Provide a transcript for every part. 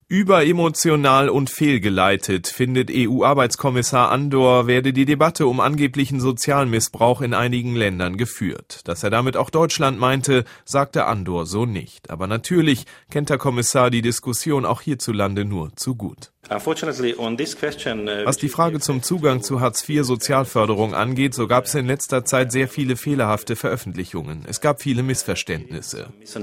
Überemotional und fehlgeleitet, findet EU-Arbeitskommissar Andor, werde die Debatte um angeblichen Sozialmissbrauch in einigen Ländern geführt. Dass er damit auch Deutschland meinte, sagte Andor so nicht. Aber natürlich kennt der Kommissar die Diskussion auch hierzulande nur zu gut. Was die Frage zum Zugang zu Hartz-IV-Sozialförderung angeht, so gab es in letzter Zeit sehr viele fehlerhafte Veröffentlichungen. Es gab viele Missverständnisse.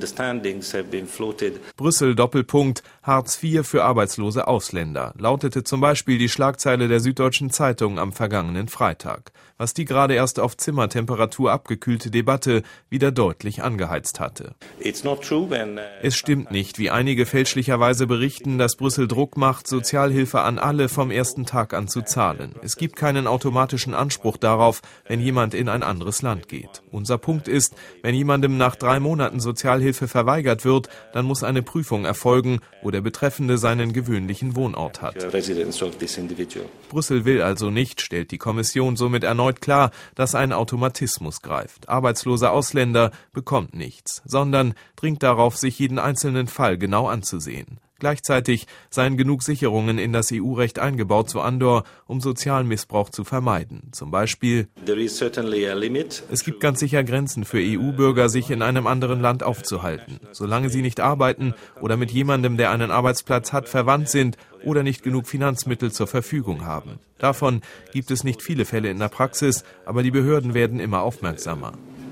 Brüssel Doppelpunkt Hartz IV für arbeitslose Ausländer lautete zum Beispiel die Schlagzeile der Süddeutschen Zeitung am vergangenen Freitag, was die gerade erst auf Zimmertemperatur abgekühlte Debatte wieder deutlich angeheizt hatte. Es stimmt nicht, wie einige fälschlicherweise berichten, dass Brüssel Druck macht, Sozialhilfe an alle vom ersten Tag an zu zahlen. Es gibt keinen automatischen Anspruch darauf, wenn jemand in ein anderes Land geht. Unser Punkt ist, wenn jemandem nach 3 Monaten Sozialhilfe verweigert wird, dann muss eine Prüfung erfolgen, wo der Betreffende seinen gewöhnlichen Wohnort hat. Brüssel will also nicht, stellt die Kommission somit erneut klar, dass ein Automatismus greift. Arbeitslose Ausländer bekommt nichts, sondern dringt darauf, sich jeden einzelnen Fall genau anzusehen. Gleichzeitig seien genug Sicherungen in das EU-Recht eingebaut, so Andor, um Sozialmissbrauch zu vermeiden. Zum Beispiel: Es gibt ganz sicher Grenzen für EU-Bürger, sich in einem anderen Land aufzuhalten. Solange sie nicht arbeiten oder mit jemandem, der einen Arbeitsplatz hat, verwandt sind oder nicht genug Finanzmittel zur Verfügung haben. Davon gibt es nicht viele Fälle in der Praxis, aber die Behörden werden immer aufmerksamer.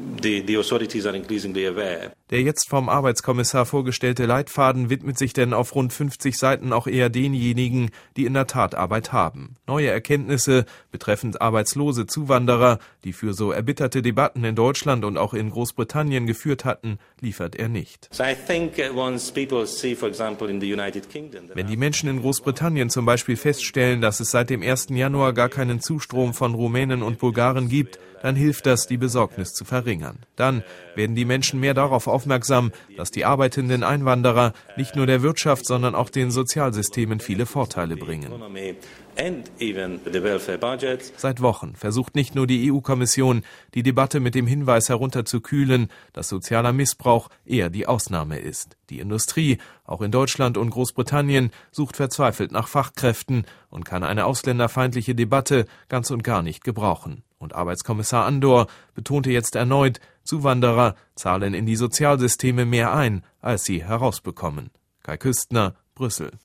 Der jetzt vom Arbeitskommissar vorgestellte Leitfaden widmet sich denn auf rund 50 Seiten auch eher denjenigen, die in der Tat Arbeit haben. Neue Erkenntnisse betreffend arbeitslose Zuwanderer, die für so erbitterte Debatten in Deutschland und auch in Großbritannien geführt hatten, liefert er nicht. Wenn die Menschen in Großbritannien zum Beispiel feststellen, dass es seit dem 1. Januar gar keinen Zustrom von Rumänen und Bulgaren gibt, dann hilft das, die Besorgnis zu verringern. Dann werden die Menschen mehr darauf aufmerksam, dass die arbeitenden Einwanderer nicht nur der Wirtschaft, sondern auch den Sozialsystemen viele Vorteile bringen. Seit Wochen versucht nicht nur die EU-Kommission, die Debatte mit dem Hinweis herunterzukühlen, dass sozialer Missbrauch eher die Ausnahme ist. Die Industrie, auch in Deutschland und Großbritannien, sucht verzweifelt nach Fachkräften und kann eine ausländerfeindliche Debatte ganz und gar nicht gebrauchen. Und Arbeitskommissar Andor betonte jetzt erneut, Zuwanderer zahlen in die Sozialsysteme mehr ein, als sie herausbekommen. Kai Küstner, Brüssel.